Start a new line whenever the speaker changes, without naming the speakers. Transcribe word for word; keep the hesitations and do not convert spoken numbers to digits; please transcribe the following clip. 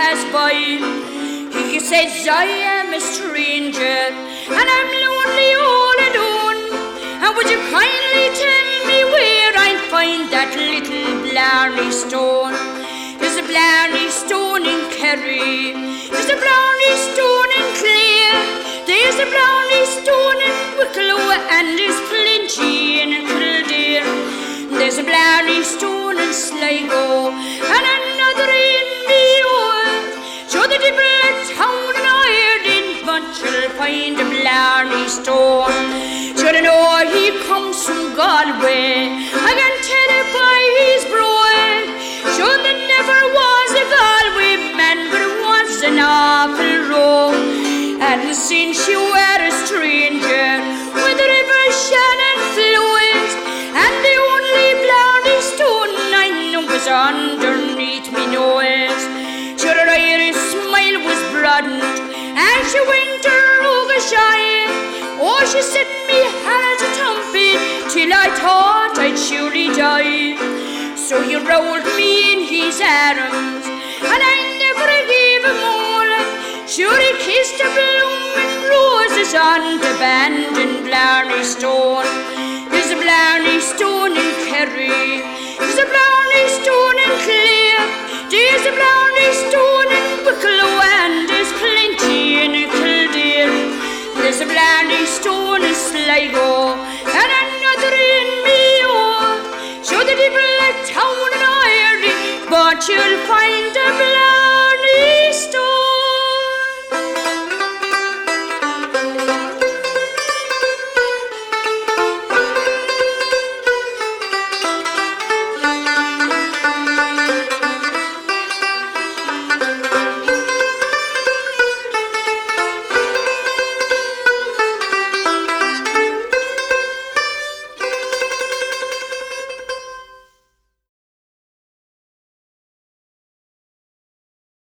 pass by. He says, I am a stranger, and I'm lonely all alone. And would you kindly tell me where I'll find that little Blarney Stone? There's a Blarney Stone in Kerry, there's a Blarney Stone in Clare, there's a Blarney Stone in Wicklow, and there's plenty in Kildare. There's a Blarney Stone in Sligo, and another in Meath. So the devil a town in Ireland, but you'll find a Blarney Stone. Should I know he comes from Galway, I can tell it by his broad. Sure there never was a Galway man, but it was an awful row. And since you were a stranger, when the river Shannon flows, and the only Blarney Stone I know was underneath me nose. Sure her Irish smile was broadened, and she went to Rougashire. Oh, she set me heart a thumping, till I thought I'd surely die. So he rolled me in his arms, and I never gave him all. Sure he kissed the blooming roses on the abandoned Blarney Stone. There's a Blarney Stone in Kerry, there's a Blarney Stone in Clare, there's a Blarney Stone in Wicklow, and there's plenty in Kildare. There's a Blarney Stone in Sligo, and another in Meath. So the devil a town in Ireland, but you'll find